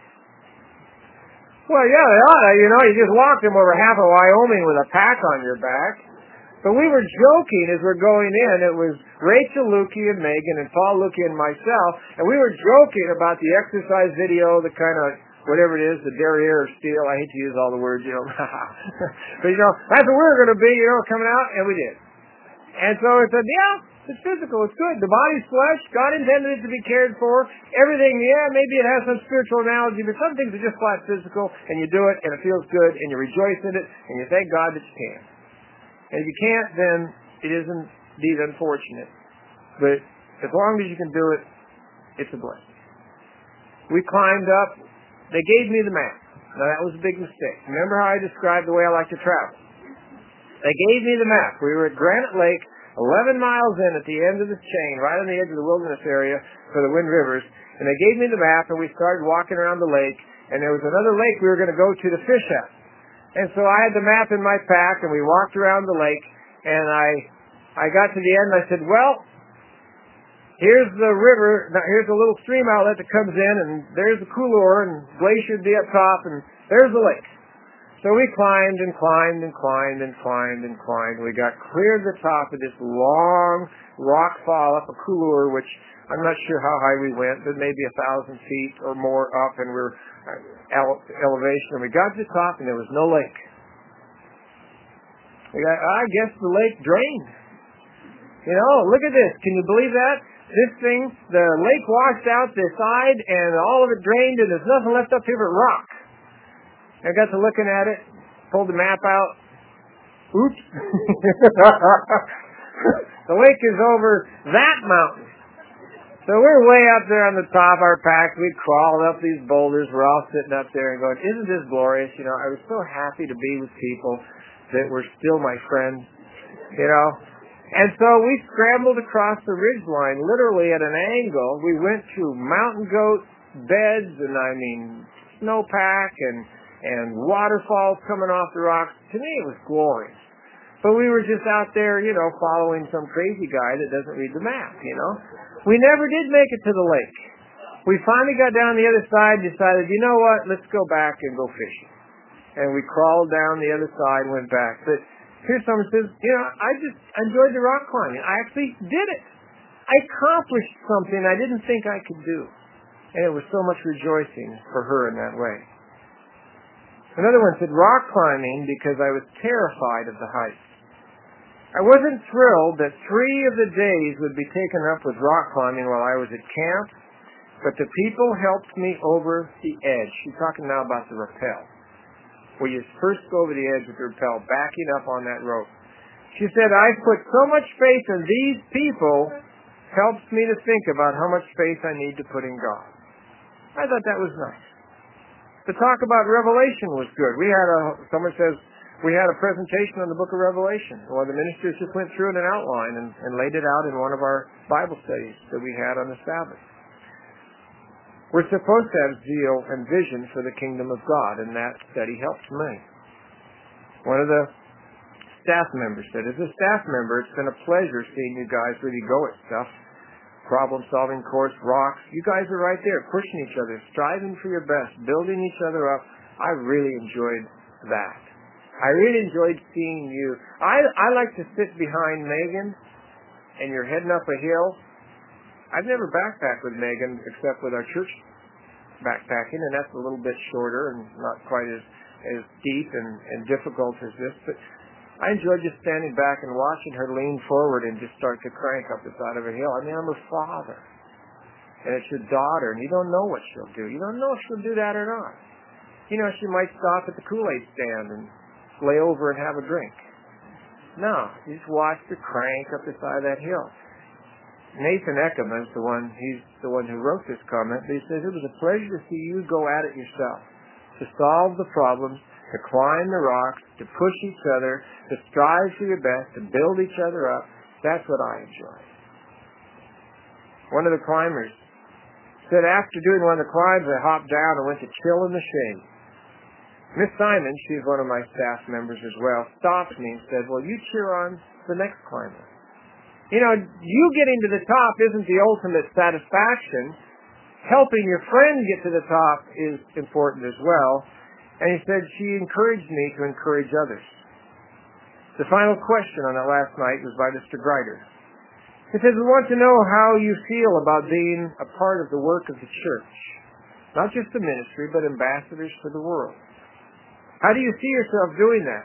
Well, yeah, they ought to. You just walked them over half of Wyoming with a pack on your back. But we were joking as we're going in. It was Rachel Lukey and Megan and Paul Lukey and myself, and we were joking about the exercise video, the kind of, whatever it is, the derriere steel. I hate to use all the words, But, that's what we were going to be, coming out, and we did. And so it said, yeah, it's physical, it's good. The body's flesh. God intended it to be cared for. Everything, maybe it has some spiritual analogy, but some things are just flat physical, and you do it, and it feels good, and you rejoice in it, and you thank God that you can. And if you can't, then it is indeed unfortunate. But as long as you can do it, it's a blessing. We climbed up. They gave me the map. Now, that was a big mistake. Remember how I described the way I like to travel? They gave me the map. We were at Granite Lake, 11 miles in at the end of this chain, right on the edge of the wilderness area for the Wind Rivers. And they gave me the map, and we started walking around the lake. And there was another lake we were going to go to fish at. And so I had the map in my pack, and we walked around the lake, and I got to the end, and I said, well, here's the river, here's a little stream outlet that comes in, and there's the couloir, and glacier would be up top, and there's the lake. So we climbed and climbed and climbed and climbed and climbed. We got clear to the top of this long rock fall up a couloir, which I'm not sure how high we went, but maybe 1,000 feet or more up, and we're elevation. And we got to the top, and there was no lake. I guess the lake drained. Look at this. Can you believe that? This thing, the lake washed out this side, and all of it drained, and there's nothing left up here but rock. I got to looking at it, pulled the map out. Oops. The lake is over that mountain. So we're way up there on the top of our pack. We crawled up these boulders. We're all sitting up there and going, isn't this glorious? I was so happy to be with people that were still my friends, And so we scrambled across the ridgeline, literally at an angle. We went through mountain goat beds and, snowpack and waterfalls coming off the rocks. To me, it was glorious. But we were just out there, following some crazy guy that doesn't read the map, We never did make it to the lake. We finally got down the other side and decided, you know what, let's go back and go fishing. And we crawled down the other side and went back. But here's someone who says, I just enjoyed the rock climbing. I actually did it. I accomplished something I didn't think I could do. And it was so much rejoicing for her in that way. Another one said, rock climbing because I was terrified of the heights. I wasn't thrilled that 3 of the days would be taken up with rock climbing while I was at camp, but the people helped me over the edge. She's talking now about the rappel, where you first go over the edge with the rappel, backing up on that rope. She said, I put so much faith in these people, helps me to think about how much faith I need to put in God. I thought that was nice. The talk about Revelation was good. Someone says, we had a presentation on the book of Revelation. One of the ministers just went through it in outline and laid it out in one of our Bible studies that we had on the Sabbath. We're supposed to have zeal and vision for the kingdom of God, and that study helped me. One of the staff members said, as a staff member, it's been a pleasure seeing you guys really go at stuff. Problem-solving course, rocks. You guys are right there, pushing each other, striving for your best, building each other up. I really enjoyed that. I really enjoyed seeing you. I like to sit behind Megan, and you're heading up a hill. I've never backpacked with Megan except with our church backpacking, and that's a little bit shorter and not quite as deep and difficult as this. But I enjoy just standing back and watching her lean forward and just start to crank up the side of a hill. I mean, I'm her father. And it's your daughter, and you don't know what she'll do. You don't know if she'll do that or not. You know, she might stop at the Kool-Aid stand and lay over and have a drink. No, you just watch her crank up the side of that hill. Nathan Eckham is he's the one who wrote this comment. He says, it was a pleasure to see you go at it yourself, to solve the problems, to climb the rocks, to push each other, to strive for your best, to build each other up. That's what I enjoy. One of the climbers said, after doing one of the climbs, I hopped down and went to chill in the shade. Miss Simon, she's one of my staff members as well, stopped me and said, well, you cheer on the next climber. You know, you getting to the top isn't the ultimate satisfaction. Helping your friend get to the top is important as well. And he said she encouraged me to encourage others. The final question on that last night was by Mr. Grider. He says, we want to know how you feel about being a part of the work of the church. Not just the ministry, but ambassadors for the world. How do you see yourself doing that?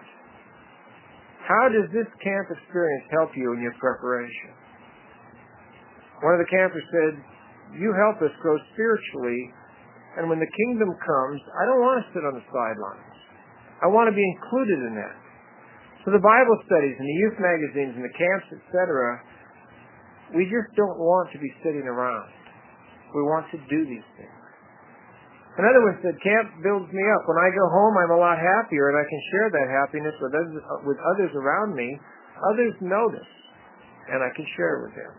How does this camp experience help you in your preparation? One of the campers said, you help us grow spiritually, and when the kingdom comes, I don't want to sit on the sidelines. I want to be included in that. So the Bible studies and the youth magazines and the camps, etc., we just don't want to be sitting around. We want to do these things. Another one said, camp builds me up. When I go home, I'm a lot happier, and I can share that happiness with others around me. Others notice, and I can share with them.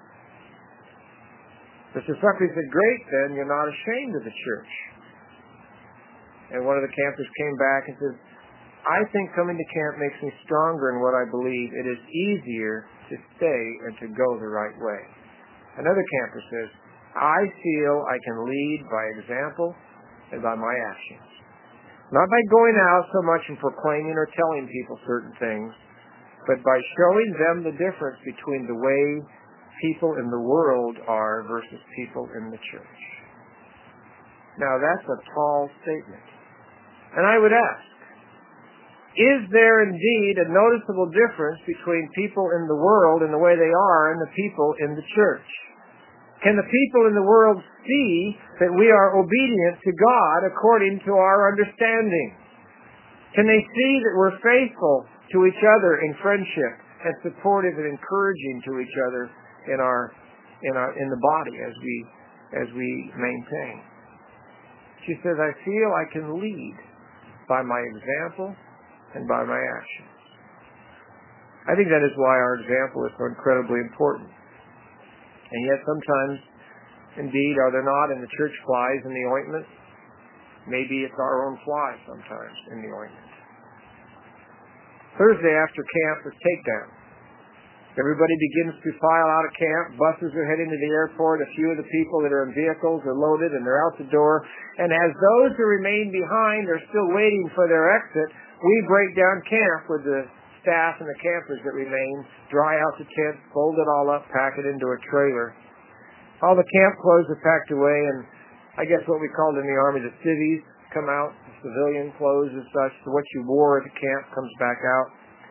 Mr. Suckley said, great, then you're not ashamed of the church. And one of the campers came back and said, I think coming to camp makes me stronger in what I believe. It is easier to stay and to go the right way. Another camper says, I feel I can lead by example and by my actions. Not by going out so much and proclaiming or telling people certain things, but by showing them the difference between the way people in the world are versus people in the church. Now that's a tall statement. And I would ask, is there indeed a noticeable difference between people in the world and the way they are and the people in the church? Can the people in the world see that we are obedient to God according to our understanding? Can they see that we're faithful to each other in friendship and supportive and encouraging to each other in the body as we maintain? She says, I feel I can lead by my example and by my actions. I think that is why our example is so incredibly important. And yet sometimes, indeed, are there not in the church flies in the ointment? Maybe it's our own flies sometimes in the ointment. Thursday after camp is takedown. Everybody begins to file out of camp. Buses are heading to the airport. A few of the people that are in vehicles are loaded and they're out the door. And as those who remain behind are still waiting for their exit, we break down camp with the staff and the campers that remain, dry out the tent, fold it all up, pack it into a trailer. All the camp clothes are packed away, I guess what we called in the Army the civvies come out, the civilian clothes and such. So what you wore at the camp comes back out.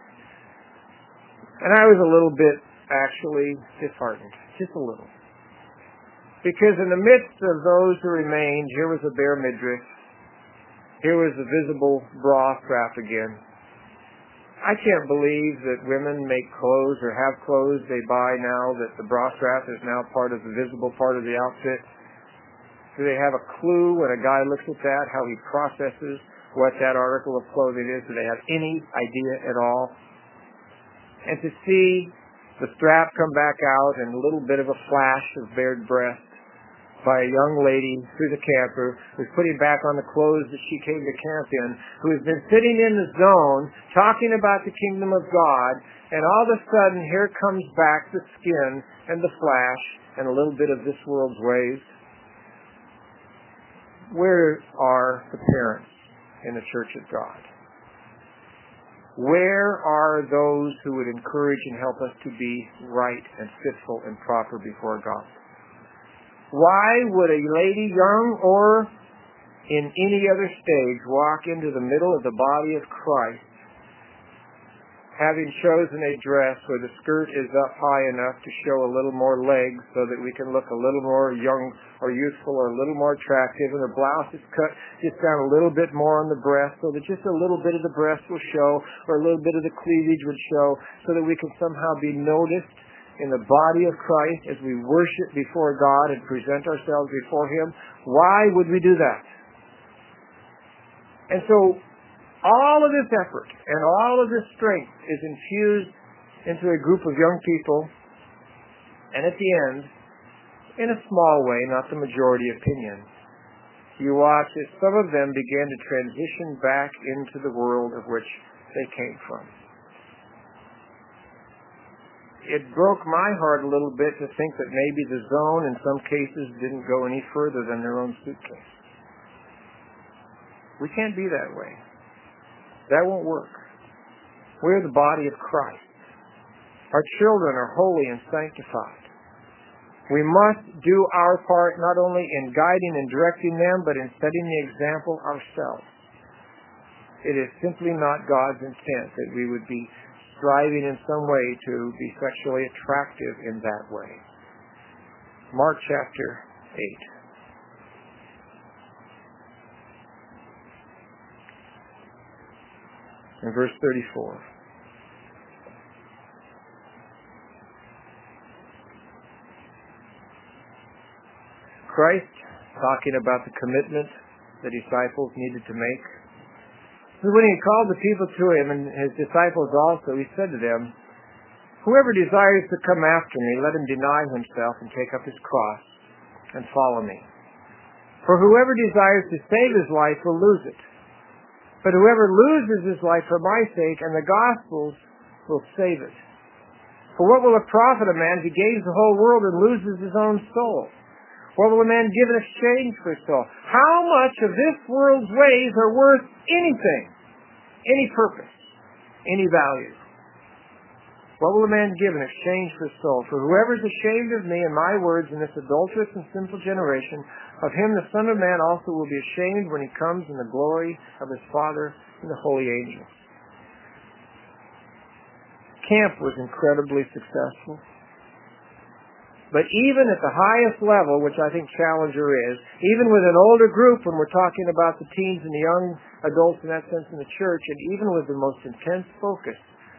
And I was a little bit actually disheartened, just a little. Because in the midst of those who remained, here was a bare midriff. Here was a visible bra strap again. I can't believe that women make clothes or have clothes they buy now that the bra strap is now part of the visible part of the outfit. Do they have a clue when a guy looks at that, how he processes what that article of clothing is? Do they have any idea at all? And to see the strap come back out and a little bit of a flash of bared breast by a young lady through the camper who's putting back on the clothes that she came to camp in, who has been sitting in the zone talking about the kingdom of God, and all of a sudden here comes back the skin and the flash and a little bit of this world's ways. Where are the parents in the Church of God? Where are those who would encourage and help us to be right and fitful and proper before God? Why would a lady, young or in any other stage, walk into the middle of the body of Christ, having chosen a dress where the skirt is up high enough to show a little more legs so that we can look a little more young or youthful or a little more attractive, and the blouse is cut just down a little bit more on the breast so that just a little bit of the breast will show, or a little bit of the cleavage would show, so that we can somehow be noticed in the body of Christ as we worship before God and present ourselves before Him. Why would we do that? And so all of this effort and all of this strength is infused into a group of young people, and at the end, in a small way, not the majority opinion, you watch as some of them began to transition back into the world of which they came from. It broke my heart a little bit to think that maybe the zone in some cases didn't go any further than their own suitcase. We can't be that way. That won't work. We're the body of Christ. Our children are holy and sanctified. We must do our part not only in guiding and directing them, but in setting the example ourselves. It is simply not God's intent that we would be striving in some way to be sexually attractive in that way. Mark chapter 8. In verse 34. Christ, talking about the commitment the disciples needed to make, when he called the people to him and his disciples also, he said to them, "Whoever desires to come after me, let him deny himself and take up his cross and follow me. For whoever desires to save his life will lose it. But whoever loses his life for my sake and the gospel's will save it. For what will it profit a man if he gains the whole world and loses his own soul? What will a man give in exchange for his soul? How much of this world's ways are worth anything, any purpose, any value? What will a man give in exchange for his soul? For whoever is ashamed of me and my words in this adulterous and sinful generation, of him the Son of Man also will be ashamed when he comes in the glory of his Father and the holy angels." Camp was incredibly successful. But even at the highest level, which I think Challenger is, even with an older group, when we're talking about the teens and the young adults in that sense in the church, and even with the most intense focus,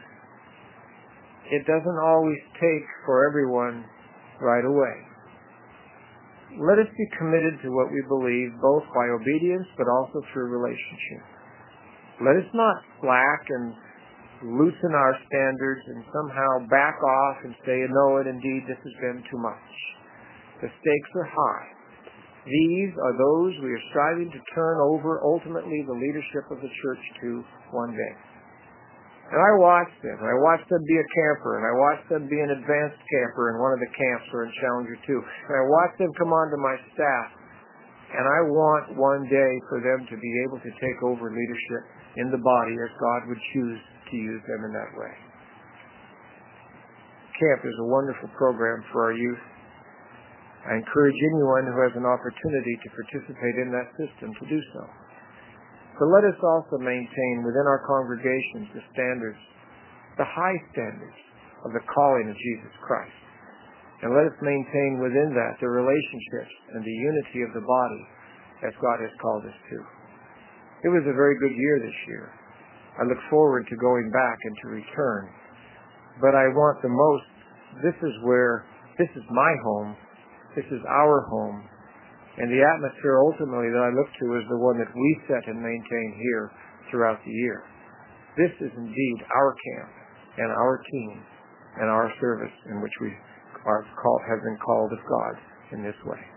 it doesn't always take for everyone right away. Let us be committed to what we believe, both by obedience but also through relationship. Let us not slack and loosen our standards and somehow back off and say, "No, indeed, this has been too much." The stakes are high. These are those we are striving to turn over ultimately the leadership of the church to one day. And I watched them. I watched them be a camper, and I watched them be an advanced camper in one of the camps or in Challenger 2. And I watched them come onto my staff. And I want one day for them to be able to take over leadership in the body as God would choose to use them in that way. Camp is a wonderful program for our youth. I encourage anyone who has an opportunity to participate in that system to do so. But let us also maintain within our congregations the standards, the high standards of the calling of Jesus Christ. And let us maintain within that the relationships and the unity of the body as God has called us to. It was a very good year this year. I look forward to going back and to return. But I want the most, this is my home, this is our home, and the atmosphere ultimately that I look to is the one that we set and maintain here throughout the year. This is indeed our camp and our team and our service in which we have been called of God in this way.